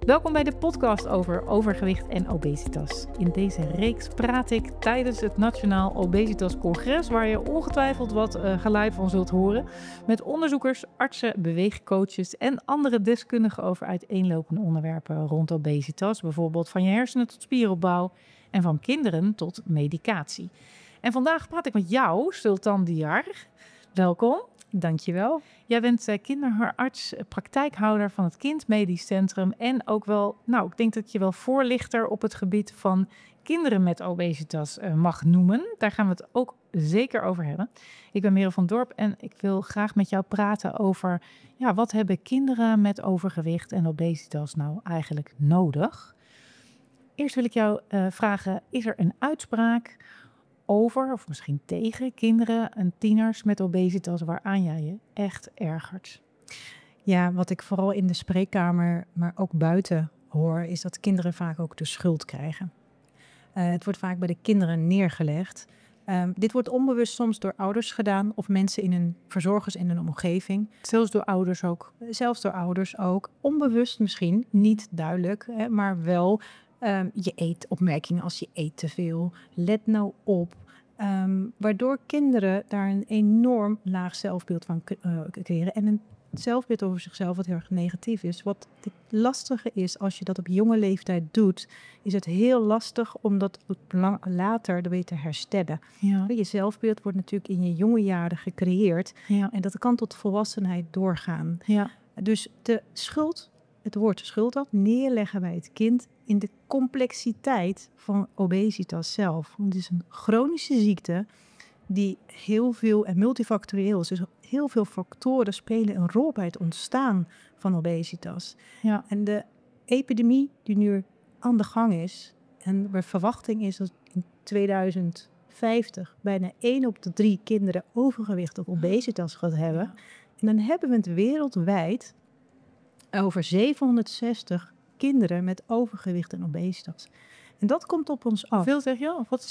Welkom bij de podcast over overgewicht en obesitas. In deze reeks praat ik tijdens het Nationaal Obesitas Congres, waar je ongetwijfeld wat geluid van zult horen, met onderzoekers, artsen, beweegcoaches en andere deskundigen over uiteenlopende onderwerpen rond obesitas. Bijvoorbeeld van je hersenen tot spieropbouw en van kinderen tot medicatie. En vandaag praat ik met jou, Sultan Diyar. Welkom. Dankjewel. Jij bent kinderarts, praktijkhouder van het Kind Medisch Centrum en ook wel, ik denk dat je wel voorlichter op het gebied van kinderen met obesitas mag noemen. Daar gaan we het ook zeker over hebben. Ik ben Merel van Dorp en ik wil graag met jou praten over, wat hebben kinderen met overgewicht en obesitas nou eigenlijk nodig? Eerst wil ik jou vragen, is er een uitspraak over, of misschien tegen, kinderen en tieners met obesitas waaraan jij je echt ergert? Ja, wat ik vooral in de spreekkamer, maar ook buiten hoor, is dat kinderen vaak ook de schuld krijgen. Het wordt vaak bij de kinderen neergelegd. Dit wordt onbewust soms door ouders gedaan of mensen in hun verzorgers in hun omgeving. Zelfs door ouders ook? Zelfs door ouders ook. Onbewust misschien, niet duidelijk, maar wel je eetopmerkingen als je eet te veel. Let nou op. Waardoor kinderen daar een enorm laag zelfbeeld van creëren. En een zelfbeeld over zichzelf wat heel erg negatief is. Wat het lastige is, als je dat op jonge leeftijd doet, is het heel lastig om dat later weer te herstellen. Ja. Je zelfbeeld wordt natuurlijk in je jonge jaren gecreëerd. Ja. En dat kan tot volwassenheid doorgaan. Ja. Dus de schuld, het woord schuld dat neerleggen bij het kind in de complexiteit van obesitas zelf. Want het is een chronische ziekte die heel veel en multifactorieel is. Dus heel veel factoren spelen een rol bij het ontstaan van obesitas. Ja. En de epidemie die nu aan de gang is, en de verwachting is dat in 2050 bijna 1 op de 3 kinderen overgewicht of obesitas gaat hebben. Ja. En dan hebben we het wereldwijd over 760 kinderen met overgewicht en obesitas. En dat komt op ons af. Veel zeg je al? Wat?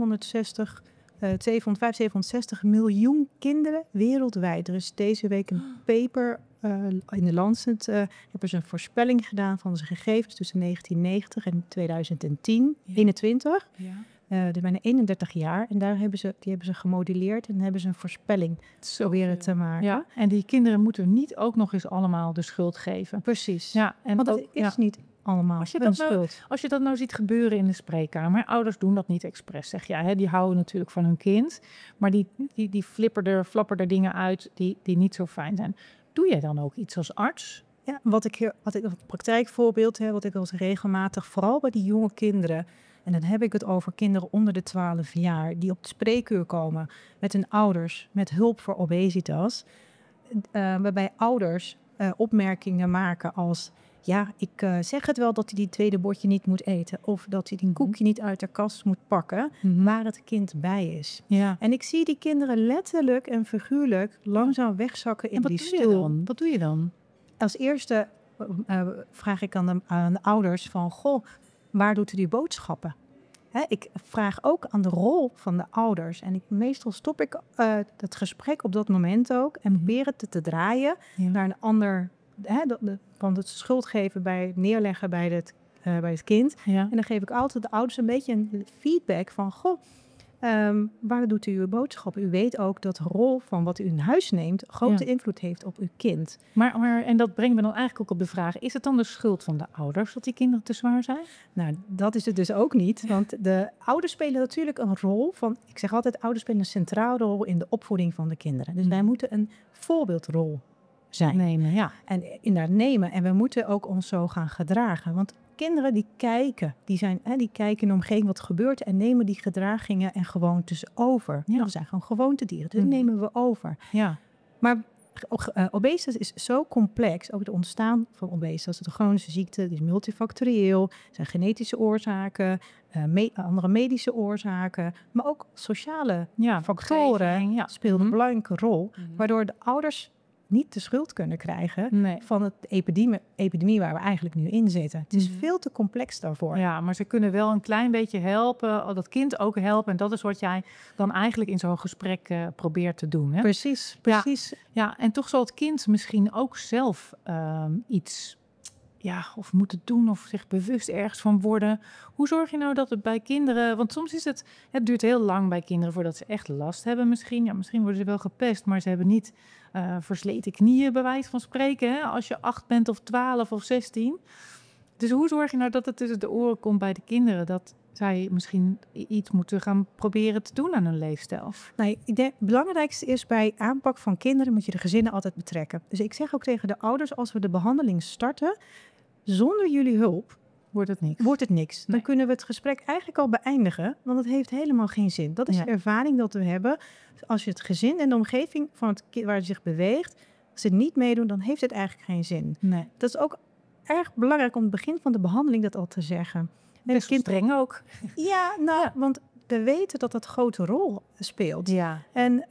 760 miljoen kinderen wereldwijd. Er is deze week een paper in de Lancet. Hebben ze een voorspelling gedaan van de gegevens tussen 1990 en 2010, Ja. 21. Ja. Dus bijna 31 jaar. En die hebben ze gemodelleerd en hebben ze een voorspelling proberen te maken. Ja. En die kinderen moeten niet ook nog eens allemaal de schuld geven. Precies. Ja, en Want ook, het is niet allemaal Als je hun dat nou- schuld. Als je dat nou ziet gebeuren in de spreekkamer, ouders doen dat niet expres, zeg je. Hè? Die houden natuurlijk van hun kind, maar die flappen er dingen uit die niet zo fijn zijn. Doe jij dan ook iets als arts? Ja, wat ik een praktijkvoorbeeld heb, wat ik als regelmatig, vooral bij die jonge kinderen, en dan heb ik het over kinderen onder de 12 jaar, die op de spreekuur komen met hun ouders, met hulp voor obesitas, waarbij ouders opmerkingen maken als, ik zeg het wel dat hij die tweede bordje niet moet eten, of dat hij die koekje niet uit de kast moet pakken, waar het kind bij is. Ja. En ik zie die kinderen letterlijk en figuurlijk langzaam wegzakken in En wat die doe je stoel. dan? Wat doe je dan? Als eerste vraag ik aan de ouders van, waar doet u die boodschappen? Ik vraag ook aan de rol van de ouders. En meestal stop ik het gesprek op dat moment ook en probeer het te draaien naar een ander, van het schuld geven neerleggen bij het kind. Ja. En dan geef ik altijd de ouders een beetje een feedback van, waar doet u uw boodschappen? U weet ook dat de rol van wat u in huis neemt grote invloed heeft op uw kind. Maar en dat brengt me dan eigenlijk ook op de vraag, is het dan de schuld van de ouders dat die kinderen te zwaar zijn? Nou, dat is het dus ook niet. Want de ouders spelen natuurlijk een rol van, ik zeg altijd, ouders spelen een centrale rol in de opvoeding van de kinderen. Dus wij moeten een voorbeeldrol zijn. Nemen, ja. En inderdaad nemen. En we moeten ook ons zo gaan gedragen. Want kinderen die kijken, die kijken in de omgeving wat gebeurt en nemen die gedragingen en gewoontes over. Ja. Dat zijn gewoon gewoontedieren, dus die nemen we over. Ja. Maar obesitas is zo complex, ook het ontstaan van obesitas, de chronische ziekte, die is multifactorieel, zijn genetische oorzaken, andere medische oorzaken, maar ook sociale factoren spelen een belangrijke rol, waardoor de ouders niet de schuld kunnen krijgen van het epidemie waar we eigenlijk nu in zitten. Het is veel te complex daarvoor. Ja, maar ze kunnen wel een klein beetje helpen, dat kind ook helpen. En dat is wat jij dan eigenlijk in zo'n gesprek probeert te doen. Hè? Precies. Ja, en toch zal het kind misschien ook zelf iets of moeten doen of zich bewust ergens van worden. Hoe zorg je nou dat het bij kinderen... Want soms is het duurt heel lang bij kinderen voordat ze echt last hebben misschien. Ja, misschien worden ze wel gepest, maar ze hebben niet versleten knieën, bij wijze van spreken. Hè? Als je 8 bent of 12 of 16. Dus hoe zorg je nou dat het tussen de oren komt bij de kinderen... dat zij misschien iets moeten gaan proberen te doen aan hun leefstijl? Nou, ik denk, het belangrijkste is bij aanpak van kinderen moet je de gezinnen altijd betrekken. Dus ik zeg ook tegen de ouders, als we de behandeling starten, zonder jullie hulp Wordt het niks? wordt het niks. Dan Nee. kunnen we het gesprek eigenlijk al beëindigen, want het heeft helemaal geen zin. Dat is Ja. de ervaring dat we hebben. Als je het gezin en de omgeving van het kind waar het zich beweegt, als ze niet meedoen, dan heeft het eigenlijk geen zin. Nee. Dat is ook erg belangrijk om het begin van de behandeling dat al te zeggen. En Best het kind, streng ook. ja, nou, want we weten dat dat grote rol speelt. Ja. En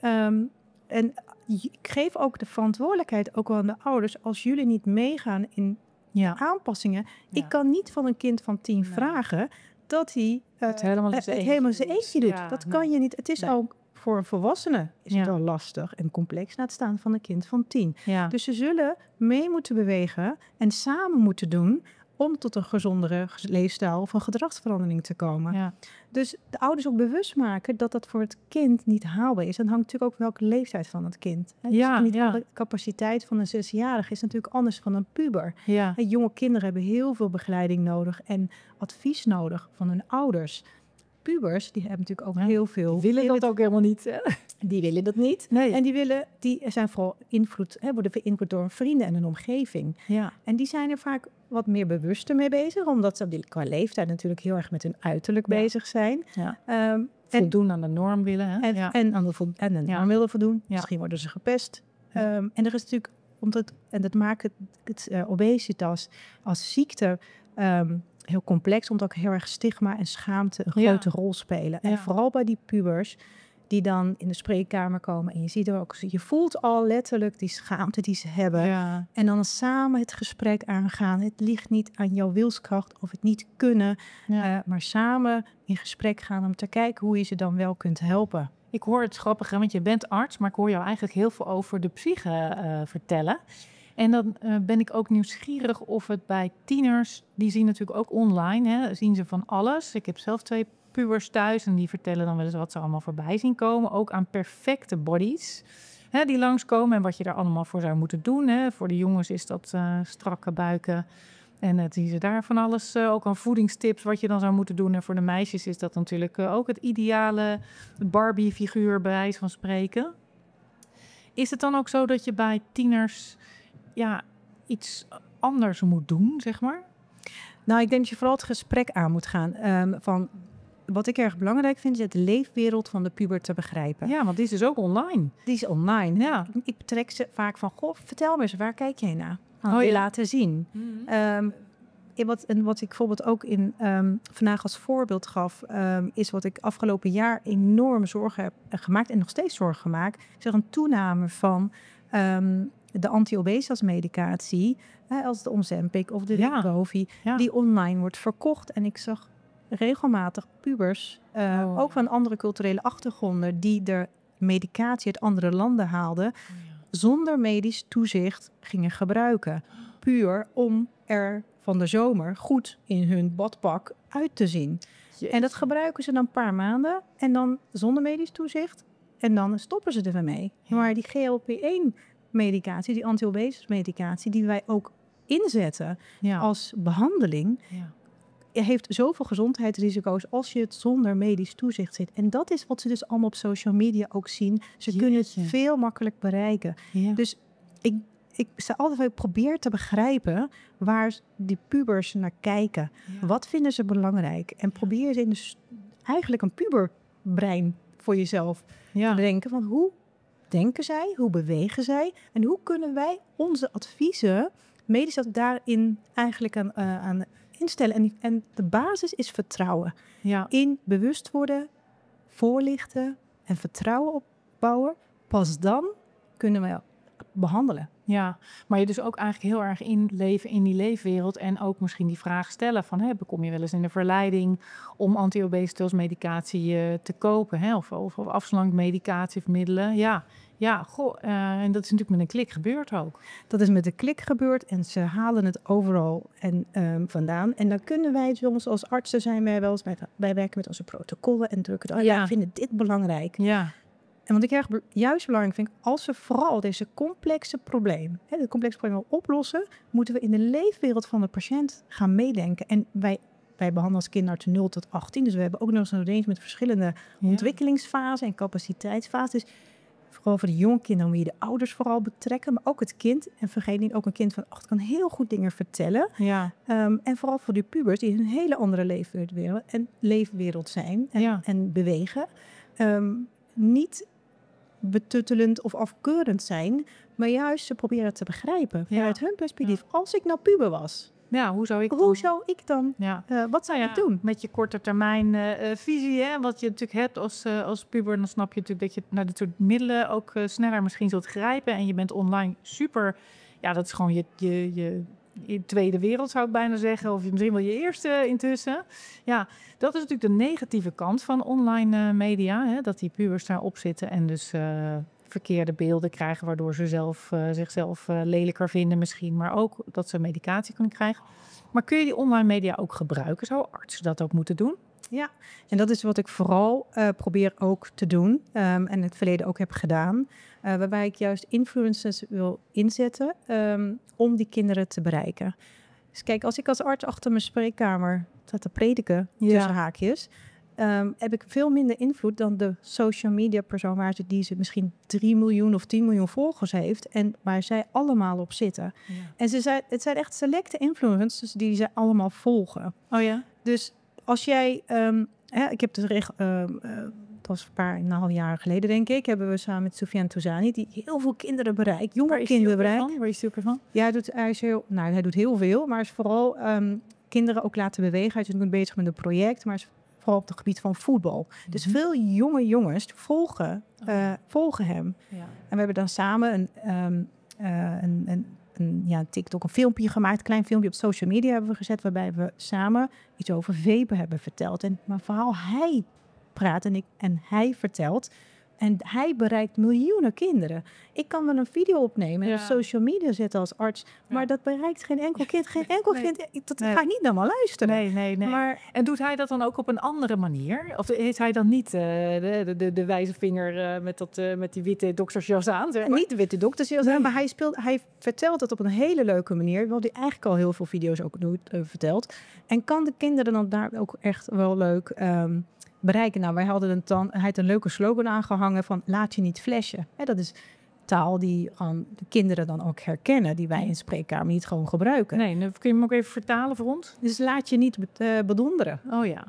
ik geef ook de verantwoordelijkheid ook wel aan de ouders. Als jullie niet meegaan in Ja. aanpassingen. Ja. Ik kan niet van een kind van 10 Nee. vragen dat hij Het helemaal in zijn eentje helemaal zijn doet. eentje doet. Ja, Dat nee. kan je niet. Het is Nee. ook voor een volwassene is het Ja. al lastig en complex na het staan van een kind van 10. Ja. Dus ze zullen mee moeten bewegen en samen moeten doen om tot een gezondere leefstijl of een gedragsverandering te komen. Ja. Dus de ouders ook bewust maken dat dat voor het kind niet haalbaar is. En het hangt natuurlijk ook welke leeftijd van het kind. Hè? Ja, Dus niet ja. alle capaciteit van een 6-jarige is natuurlijk anders van een puber. Ja. En jonge kinderen hebben heel veel begeleiding nodig en advies nodig van hun ouders. Pubers, die hebben natuurlijk ook Ja, heel veel. Willen dat ook helemaal niet, hè? Die willen dat niet. Nee. En die zijn vooral worden beïnvloed door hun vrienden en hun omgeving. Ja. En die zijn er vaak wat meer bewuster mee bezig, omdat ze qua leeftijd natuurlijk heel erg met hun uiterlijk Ja. bezig zijn. Ja. En, Voldoen aan de norm willen, hè? en, Ja. en aan de Ja. norm willen voldoen. Ja. Misschien worden ze gepest. En er is natuurlijk, dat maakt het obesitas als ziekte heel complex, omdat ook heel erg stigma en schaamte een Ja. grote rol spelen. En Ja. vooral bij die pubers die dan in de spreekkamer komen en je ziet er ook, je voelt al letterlijk die schaamte die ze hebben. Ja. En dan samen het gesprek aangaan. Het ligt niet aan jouw wilskracht of het niet kunnen, Ja. maar samen in gesprek gaan om te kijken hoe je ze dan wel kunt helpen. Ik hoor het grappige, want je bent arts, maar ik hoor jou eigenlijk heel veel over de psyche vertellen. En dan ben ik ook nieuwsgierig of het bij tieners, die zien natuurlijk ook online, hè, zien ze van alles. Ik heb zelf 2 pubers thuis en die vertellen dan wel eens wat ze allemaal voorbij zien komen. Ook aan perfecte bodies, hè, die langskomen en wat je daar allemaal voor zou moeten doen. Hè. Voor de jongens is dat strakke buiken en zien ze daar van alles. Ook aan voedingstips wat je dan zou moeten doen. En voor de meisjes is dat natuurlijk ook het ideale Barbie-figuur bij wijze van spreken. Is het dan ook zo dat je bij tieners iets anders moet doen, zeg maar? Nou, ik denk dat je vooral het gesprek aan moet gaan. Van wat ik erg belangrijk vind, is de leefwereld van de puber te begrijpen. Ja, want die is dus ook online. Die is online. Ja. Ik betrek ze vaak van, goh, vertel me eens, waar kijk jij naar? Oh, Wil je ja. laten zien. Wat ik bijvoorbeeld ook vandaag als voorbeeld gaf, is wat ik afgelopen jaar enorm zorgen heb gemaakt en nog steeds zorgen maak. Ik zeg een toename van de anti-obesitas-medicatie, als de Ozempic of de Ja. Wegovy, Ja. die online wordt verkocht. En ik zag regelmatig pubers, Oh. ook van andere culturele achtergronden, die de medicatie uit andere landen haalden, zonder medisch toezicht gingen gebruiken. Puur om er van de zomer goed in hun badpak uit te zien. En dat gebruiken ze dan een paar maanden en dan zonder medisch toezicht. En dan stoppen ze er weer mee. Ja. Maar die GLP-1-medicatie, die anti-obesitas-medicatie, die wij ook inzetten Ja. als behandeling, Ja. heeft zoveel gezondheidsrisico's als je het zonder medisch toezicht zit. En dat is wat ze dus allemaal op social media ook zien. Ze kunnen het Jeetje. veel makkelijk bereiken. Ja. Dus ik sta altijd wel, ik probeer te begrijpen waar die pubers naar kijken. Ja. Wat vinden ze belangrijk? En probeer ze eigenlijk een puberbrein voor jezelf Ja. te denken van hoe denken zij, hoe bewegen zij en hoe kunnen wij onze adviezen medisch dat daarin eigenlijk aan instellen. En de basis is vertrouwen. Ja. In bewust worden, voorlichten en vertrouwen opbouwen. Pas dan kunnen we behandelen. Ja, maar je dus ook eigenlijk heel erg inleven in die leefwereld en ook misschien die vraag stellen van, kom je wel eens in de verleiding om anti-obesitas medicatie te kopen, of afslankmedicatie of middelen? Ja, Ja, goh, en dat is natuurlijk met een klik gebeurd ook. Dat is met een klik gebeurd en ze halen het overal vandaan. En dan kunnen wij soms als artsen zijn wij wel eens, wij werken met onze protocollen en drukken het, wij vinden dit belangrijk. Ja. En wat ik erg juist belangrijk vind, als we vooral deze complexe probleem, dit complexe probleem oplossen, moeten we in de leefwereld van de patiënt gaan meedenken. En wij behandelen als kinderartsen 0 tot 18, dus we hebben ook nog eens een range met verschillende ontwikkelingsfasen en capaciteitsfasen. Dus vooral voor de jonge kinderen moet je de ouders vooral betrekken, maar ook het kind. En vergeet niet, ook een kind van 8 kan heel goed dingen vertellen. Ja. En vooral voor de pubers die in een hele andere leefwereld zijn en bewegen. Niet betuttelend of afkeurend zijn, maar juist ze proberen te begrijpen vanuit hun perspectief. Als ik nou puber was, hoe zou ik dan? Wat zou je doen? Met je korte termijn visie, hè, wat je natuurlijk hebt als puber, dan snap je natuurlijk dat je naar dit soort middelen ook sneller misschien zult grijpen. En je bent online super, dat is gewoon je tweede wereld, zou ik bijna zeggen. Of misschien wel je eerste intussen. Ja, dat is natuurlijk de negatieve kant van online media. Hè, dat die pubers daarop zitten en dus verkeerde beelden krijgen, waardoor ze zichzelf lelijker vinden misschien. Maar ook dat ze medicatie kunnen krijgen. Maar kun je die online media ook gebruiken? Zou artsen dat ook moeten doen? Ja, en dat is wat ik vooral probeer ook te doen. En in het verleden ook heb gedaan. Waarbij ik juist influencers wil inzetten om die kinderen te bereiken. Dus kijk, als ik als arts achter mijn spreekkamer sta te prediken, tussen haakjes, heb ik veel minder invloed dan de social media persoon die ze misschien 3 miljoen of 10 miljoen volgers heeft en waar zij allemaal op zitten. Ja. En het zijn echt selecte influencers die ze allemaal volgen. Oh ja? Dus als jij, ik heb dus dat was een half jaar geleden, denk ik, hebben we samen met Soufiane Touzani, die heel veel kinderen bereikt, jonge kinderen bereikt. Waar is hij ook van? Ja, hij doet heel veel, maar is vooral kinderen ook laten bewegen. Hij is natuurlijk bezig met een project, maar is vooral op het gebied van voetbal. Dus veel jonge jongens volgen hem. Ja. En we hebben dan samen een TikTok, een filmpje gemaakt, een klein filmpje op social media hebben we gezet, waarbij we samen iets over vapen hebben verteld. En mijn verhaal, hij praat en hij vertelt. En hij bereikt miljoenen kinderen. Ik kan wel een video opnemen en op social media zetten als arts. Maar dat bereikt geen enkel kind. Geen enkel kind. Dat ga ik niet naar maar luisteren. Nee. Maar, en doet hij dat dan ook op een andere manier? Of heeft hij dan niet de wijze vinger met die witte doktersjas aan? Zeg maar? Niet de witte doktersjas aan, maar hij vertelt het op een hele leuke manier. Wat hij eigenlijk al heel veel video's ook vertelt. En kan de kinderen dan daar ook echt wel leuk bereiken. Nou, hij had een leuke slogan aangehangen van laat je niet flashen. Dat is taal die de kinderen dan ook herkennen, die wij in spreekkamer niet gewoon gebruiken. Nee, kun je hem ook even vertalen voor ons? Dus laat je niet bedonderen. Oh ja.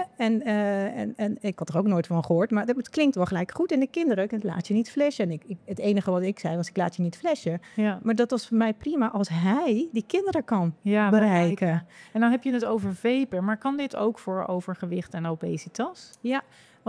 En ik had er ook nooit van gehoord, maar het klinkt wel gelijk goed. En de kinderen, het laat je niet flashen. En het enige wat ik zei was, ik laat je niet flashen. Ja. Maar dat was voor mij prima als hij die kinderen kan bereiken. En dan heb je het over vapen, maar kan dit ook voor overgewicht en obesitas? Ja.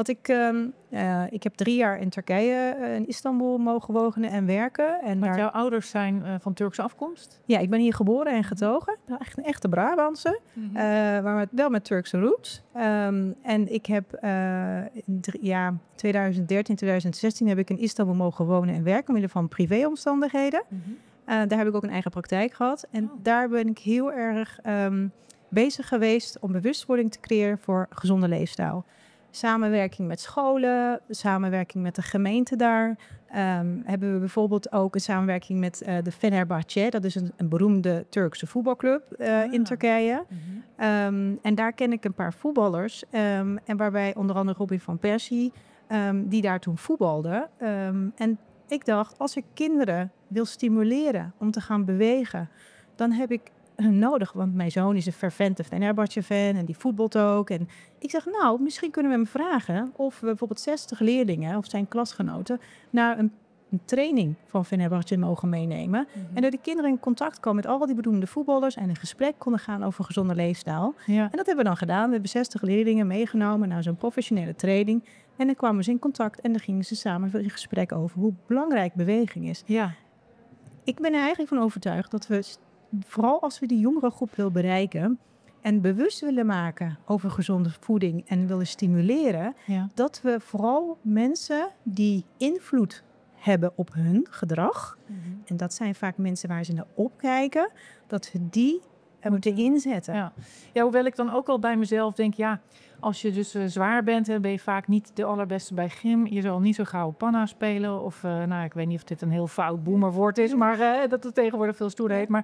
Ik heb 3 jaar in Turkije, in Istanbul mogen wonen en werken. En jouw ouders zijn van Turkse afkomst? Ja, ik ben hier geboren en getogen. Echt een echte Brabantse, maar wel met Turkse roots. En ik heb in 2013, 2016 heb ik in Istanbul mogen wonen en werken, omwille van privéomstandigheden. Daar heb ik ook een eigen praktijk gehad. En daar ben ik heel erg bezig geweest om bewustwording te creëren voor gezonde leefstijl. Samenwerking met scholen, samenwerking met de gemeente daar. Hebben we bijvoorbeeld ook een samenwerking met de Fenerbahçe. Dat is een beroemde Turkse voetbalclub in Turkije. En daar ken ik een paar voetballers. En waarbij onder andere Robin van Persie, die daar toen voetbalde. En ik dacht, als ik kinderen wil stimuleren om te gaan bewegen, dan heb ik hun nodig, want mijn zoon is een fervente Fenerbahçe-fan en die voetbalt ook. En ik zeg, nou, misschien kunnen we hem vragen of we bijvoorbeeld 60 leerlingen of zijn klasgenoten naar een training van Fenerbahçe mogen meenemen. En dat de kinderen in contact komen met al die beroemde voetballers en een gesprek konden gaan over gezonde leefstijl. Ja. En dat hebben we dan gedaan. We hebben 60 leerlingen meegenomen naar zo'n professionele training. En dan kwamen ze in contact en dan gingen ze samen in gesprek over hoe belangrijk beweging is. Ja. Ik ben er eigenlijk van overtuigd dat we, vooral als we die jongere groep willen bereiken en bewust willen maken over gezonde voeding en willen stimuleren, dat we vooral mensen die invloed hebben op hun gedrag. En dat zijn vaak mensen waar ze naar opkijken. Dat we die moeten inzetten. Ja, hoewel ik dan ook al bij mezelf denk, ja, als je dus zwaar bent, dan ben je vaak niet de allerbeste bij gym. Je zal niet zo gauw panna spelen. Of, ik weet niet of dit een heel fout boomerwoord is, maar dat het tegenwoordig veel stoerder heet. Maar,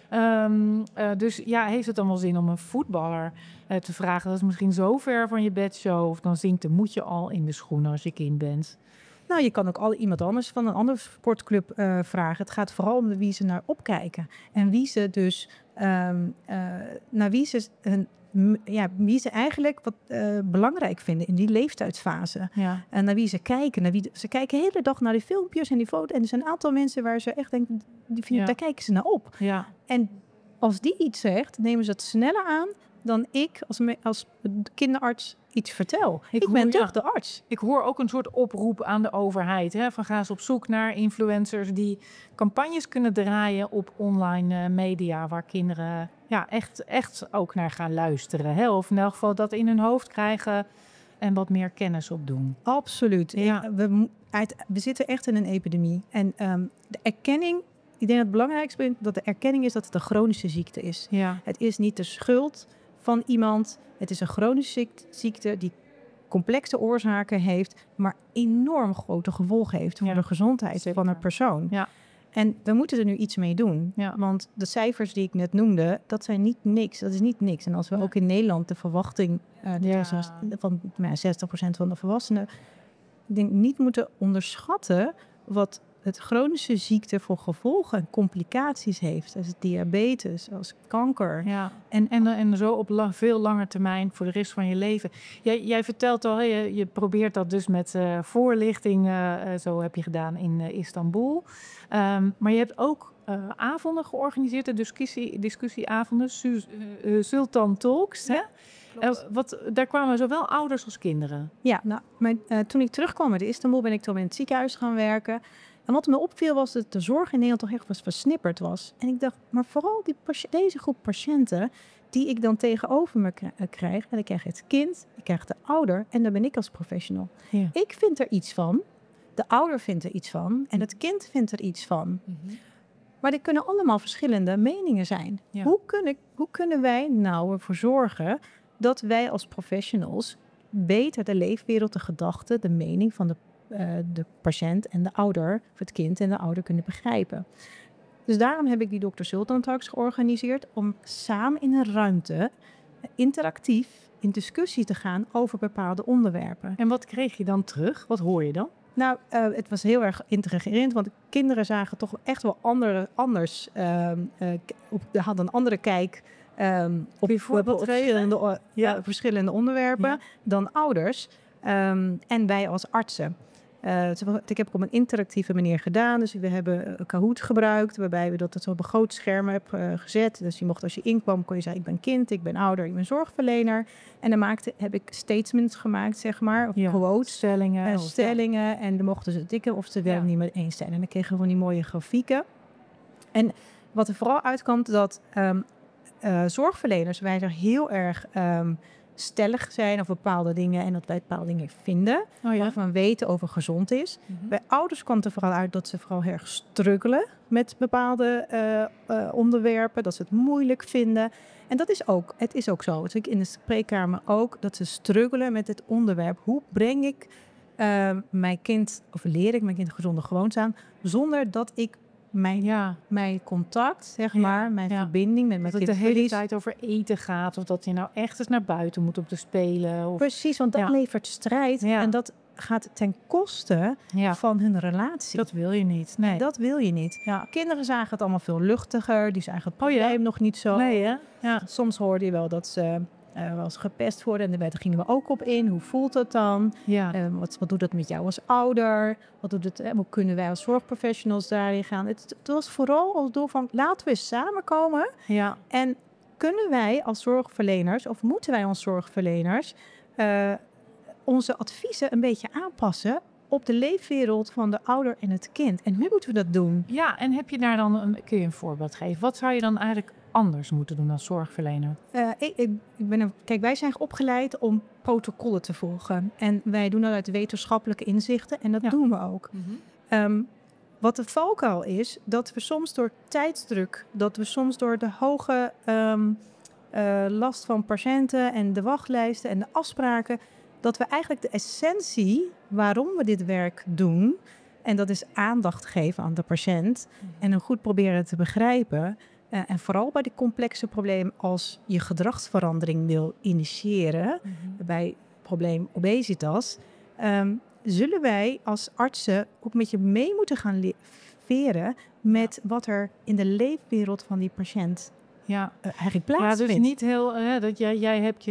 dus ja, heeft het dan wel zin om een voetballer te vragen? Dat is misschien zo ver van je bedshow. Of dan zingt de moedje al in de schoenen als je kind bent. Nou, je kan ook iemand anders van een andere sportclub vragen. Het gaat vooral om wie ze naar opkijken. En wie ze dus, naar wie ze eigenlijk wat belangrijk vinden in die leeftijdsfase. Ja. En naar wie ze kijken. Ze kijken de hele dag naar die filmpjes en die foto's. En er zijn een aantal mensen waar ze echt denken, daar kijken ze naar op. Ja. En als die iets zegt, nemen ze het sneller aan dan ik als kinderarts iets vertel. Ik ben toch de arts. Ik hoor ook een soort oproep aan de overheid. Hè, van ga eens op zoek naar influencers die campagnes kunnen draaien op online media. Waar kinderen echt ook naar gaan luisteren. Hè? Of in elk geval dat in hun hoofd krijgen en wat meer kennis opdoen. Absoluut. Ja. We zitten echt in een epidemie. En de erkenning, ik denk dat het belangrijkste is dat de erkenning is dat het een chronische ziekte is. Ja. Het is niet de schuld van iemand. Het is een chronische ziekte die complexe oorzaken heeft, maar enorm grote gevolgen heeft voor de gezondheid van een persoon. Ja. En we moeten er nu iets mee doen. Ja. Want de cijfers die ik net noemde, dat zijn niet niks. Dat is niet niks. En als we ook in Nederland de verwachting van 60% van de volwassenen, ik denk niet moeten onderschatten wat het chronische ziekte voor gevolgen en complicaties heeft. Als diabetes, als kanker. Ja. En zo op veel langer termijn voor de rest van je leven. Jij vertelt al, je probeert dat dus met voorlichting. Zo heb je gedaan in Istanbul. Maar je hebt ook avonden georganiseerd, de discussieavonden, Sultan Talks. Hè? Daar kwamen zowel ouders als kinderen. Ja, toen ik terugkwam uit Istanbul ben ik toen in het ziekenhuis gaan werken. En wat me opviel was dat de zorg in Nederland toch echt versnipperd was. En ik dacht, maar vooral deze groep patiënten die ik dan tegenover me krijg. En ik krijg het kind, ik krijg de ouder en dan ben ik als professional. Ja. Ik vind er iets van, de ouder vindt er iets van en het kind vindt er iets van. Mm-hmm. Maar er kunnen allemaal verschillende meningen zijn. Ja. Hoe kunnen wij nou ervoor zorgen dat wij als professionals beter de leefwereld, de gedachten, de mening van de patiënt en de ouder, of het kind en de ouder kunnen begrijpen. Dus daarom heb ik die Dr. Sultan Talks georganiseerd om samen in een ruimte interactief in discussie te gaan over bepaalde onderwerpen. En wat kreeg je dan terug? Wat hoor je dan? Nou, het was heel erg intrigerend, want kinderen zagen toch echt wel anders. Hadden een andere kijk op verschillende onderwerpen dan ouders en wij als artsen. Ik heb het op een interactieve manier gedaan. Dus we hebben Kahoot gebruikt, waarbij we dat op een groot scherm hebben gezet. Dus je mocht als je inkwam, kon je zeggen, ik ben kind, ik ben ouder, ik ben zorgverlener. En dan heb ik statements gemaakt, zeg maar, of quotes. Stellingen. En dan mochten ze tikken of ze wilden niet met eens zijn. En dan kregen we van die mooie grafieken. En wat er vooral uitkwam, dat zorgverleners, wij er heel erg stellig zijn over bepaalde dingen en dat wij bepaalde dingen vinden. Waarvan we weten over gezond is. Mm-hmm. Bij ouders kwam er vooral uit dat ze vooral heel erg struggelen met bepaalde onderwerpen. Dat ze het moeilijk vinden. En het is ook zo. Dus in de spreekkamer ook dat ze struggelen met het onderwerp. Hoe breng ik mijn kind, of leer ik mijn kind gezonde gewoontes aan, zonder dat ik mijn contact, zeg maar, mijn verbinding met mijn kind. Dat het de hele tijd over eten gaat, of dat je nou echt eens naar buiten moet op de spelen. Of... Precies, want dat levert strijd en dat gaat ten koste van hun relatie. Dat wil je niet. Nee. Dat wil je niet. Ja. Kinderen zagen het allemaal veel luchtiger, die zagen het probleem nog niet zo. Nee, hè? Ja. Soms hoorde je wel dat ze wel eens gepest worden en daar gingen we ook op in. Hoe voelt het dan? Ja. Wat doet dat met jou als ouder? Hoe kunnen wij als zorgprofessionals daarin gaan? Het was vooral als doel van laten we samenkomen. Ja. En kunnen wij als zorgverleners, of moeten wij als zorgverleners onze adviezen een beetje aanpassen op de leefwereld van de ouder en het kind? En hoe moeten we dat doen? Ja, en heb je daar dan kun je een voorbeeld geven? Wat zou je dan eigenlijk anders moeten doen als zorgverlener? Kijk, wij zijn opgeleid om protocollen te volgen. En wij doen dat uit wetenschappelijke inzichten. En dat doen we ook. Mm-hmm. Wat de valkuil is, dat we soms door tijdsdruk, dat we soms door de hoge last van patiënten en de wachtlijsten en de afspraken, dat we eigenlijk de essentie waarom we dit werk doen, en dat is aandacht geven aan de patiënt en hem goed proberen te begrijpen. En vooral bij de complexe probleem als je gedragsverandering wil initiëren, bij het probleem obesitas, zullen wij als artsen ook met je mee moeten gaan veren met wat er in de leefwereld van die patiënt eigenlijk plaatsvindt. Dus niet heel, dat jij hebt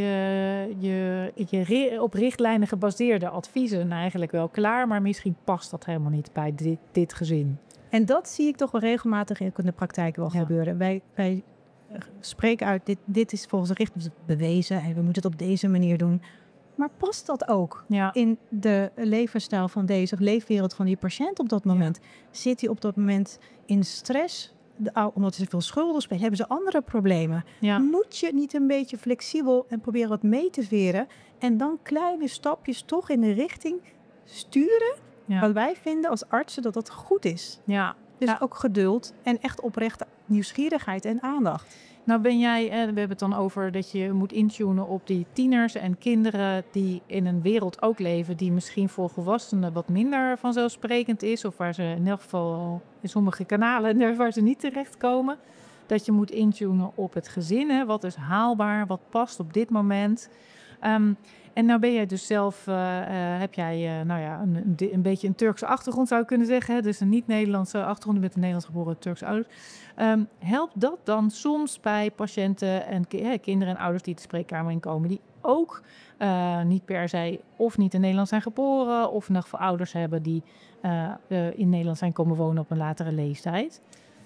je op richtlijnen gebaseerde adviezen eigenlijk wel klaar, maar misschien past dat helemaal niet bij dit gezin. En dat zie ik toch wel regelmatig in de praktijk wel gebeuren. Wij spreken uit, dit is volgens de richtlijn bewezen en we moeten het op deze manier doen. Maar past dat ook in de levensstijl van deze of leefwereld van die patiënt op dat moment? Zit hij op dat moment in stress? Omdat ze veel schulden spelen, hebben ze andere problemen. Moet je niet een beetje flexibel en proberen wat mee te veren en dan kleine stapjes toch in de richting sturen wat wij vinden als artsen dat goed is. Dus ook geduld en echt oprechte nieuwsgierigheid en aandacht. Nou we hebben het dan over dat je moet intunen op die tieners en kinderen die in een wereld ook leven die misschien voor volwassenen wat minder vanzelfsprekend is, of waar ze in elk geval in sommige kanalen waar ze niet terechtkomen. Dat je moet intunen op het gezin, hè? Wat is haalbaar, wat past op dit moment. En nou ben jij dus zelf, heb jij een beetje een Turkse achtergrond zou je kunnen zeggen. Hè? Dus een niet-Nederlandse achtergrond met een Nederlands geboren Turkse ouders. Helpt dat dan soms bij patiënten en kinderen en ouders die de spreekkamer inkomen, die ook niet per se of niet in Nederland zijn geboren of nog voor ouders hebben die in Nederland zijn komen wonen op een latere leeftijd?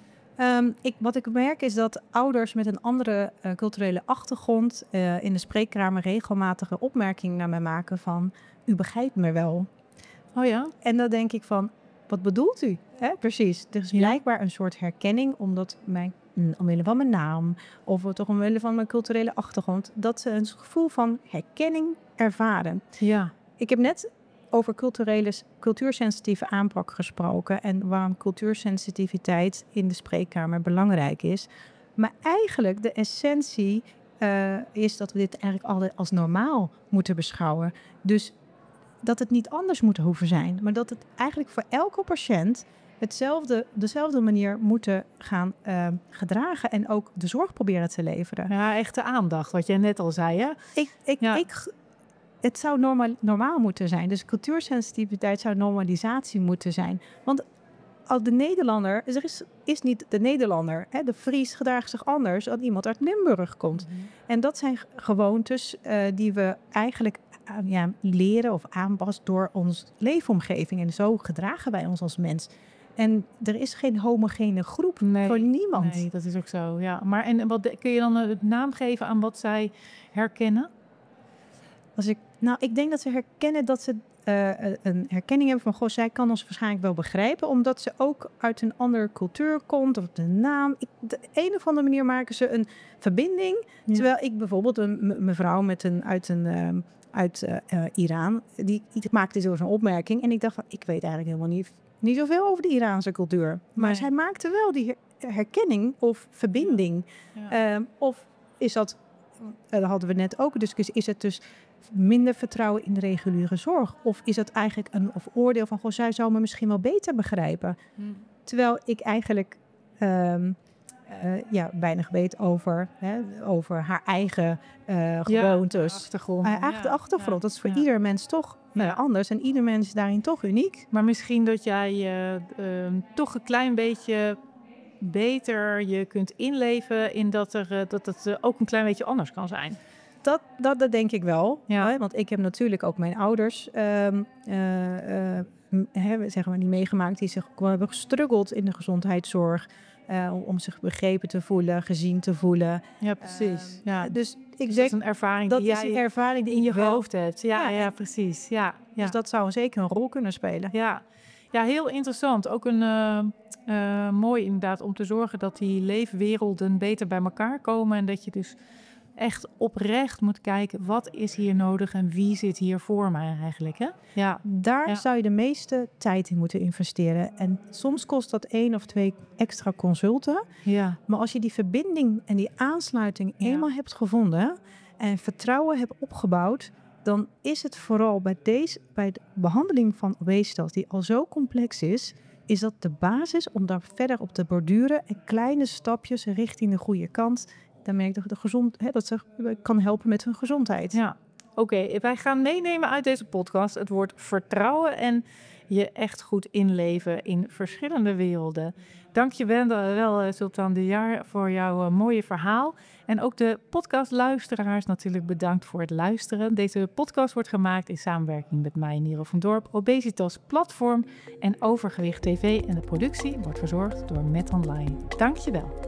Wat ik merk is dat ouders met een andere culturele achtergrond in de spreekkamer regelmatige opmerkingen naar mij maken van, u begrijpt me wel. Oh ja? En dan denk ik van, wat bedoelt u? Precies. Er is blijkbaar een soort herkenning, omdat omwille van mijn naam of toch omwille van mijn culturele achtergrond, dat ze een gevoel van herkenning ervaren. Ja. Ik heb net over cultuursensitieve aanpak gesproken en waarom cultuursensitiviteit in de spreekkamer belangrijk is. Maar eigenlijk de essentie is dat we dit eigenlijk altijd als normaal moeten beschouwen. Dus dat het niet anders moet hoeven zijn, maar dat het eigenlijk voor elke patiënt dezelfde manier moeten gaan gedragen en ook de zorg proberen te leveren. Ja, echte aandacht, wat jij net al zei, hè? Het zou normaal moeten zijn. Dus cultuursensitiviteit zou normalisatie moeten zijn. Want als de Nederlander, is niet de Nederlander. Hè? De Fries gedraagt zich anders dan iemand uit Limburg komt. En dat zijn gewoontes die we eigenlijk leren of aanpassen door onze leefomgeving. En zo gedragen wij ons als mens. En er is geen homogene groep voor niemand. Nee, dat is ook zo. Ja. Maar kun je dan het naam geven aan wat zij herkennen? Ik denk dat ze herkennen dat ze een herkenning hebben van, zij kan ons waarschijnlijk wel begrijpen, omdat ze ook uit een andere cultuur komt, of de naam. Op de een of andere manier maken ze een verbinding. Ja. Terwijl ik bijvoorbeeld een mevrouw uit Iran, die maakte zo'n opmerking en ik dacht van, ik weet eigenlijk helemaal niet zoveel over de Iraanse cultuur. Maar zij maakte wel die herkenning of verbinding. Ja. Of is dat, daar hadden we net ook een discussie, is het dus minder vertrouwen in de reguliere zorg? Of is het eigenlijk een oordeel van, zij zou me misschien wel beter begrijpen? Terwijl ik eigenlijk weinig weet over haar eigen gewoontes. Achtergrond. Dat is voor ieder mens toch anders. En ieder mens is daarin toch uniek. Maar misschien dat jij toch een klein beetje beter je kunt inleven in dat het ook een klein beetje anders kan zijn. Dat denk ik wel. Ja. Want ik heb natuurlijk ook mijn ouders niet meegemaakt die zich wel hebben gestruggeld in de gezondheidszorg. Om zich begrepen te voelen, gezien te voelen. Ja, precies. Dus dat is een ervaring die in je hoofd hebt. Ja, precies. Ja. Dus dat zou zeker een rol kunnen spelen. Ja, heel interessant. Ook een mooi inderdaad om te zorgen dat die leefwerelden beter bij elkaar komen. En dat je dus echt oprecht moet kijken, wat is hier nodig en wie zit hier voor mij eigenlijk, hè? Ja, Daar Ja. zou je de meeste tijd in moeten investeren. En soms kost dat 1 of 2 extra consulten. ja, Maar als je die verbinding en die aansluiting Ja. eenmaal hebt gevonden en vertrouwen hebt opgebouwd, dan is het vooral bij de behandeling van obesitas, die al zo complex is dat de basis om daar verder op te borduren en kleine stapjes richting de goede kant. Daarmee dat ze kan helpen met hun gezondheid. ja. Oké, wij gaan meenemen uit deze podcast het woord vertrouwen en je echt goed inleven in verschillende werelden. Dank je wel, Sultan de Jaar, voor jouw mooie verhaal. En ook de podcastluisteraars natuurlijk bedankt voor het luisteren. Deze podcast wordt gemaakt in samenwerking met mij, Nero van Dorp, Obesitas Platform en Overgewicht TV. En de productie wordt verzorgd door Met Online. Dank je wel.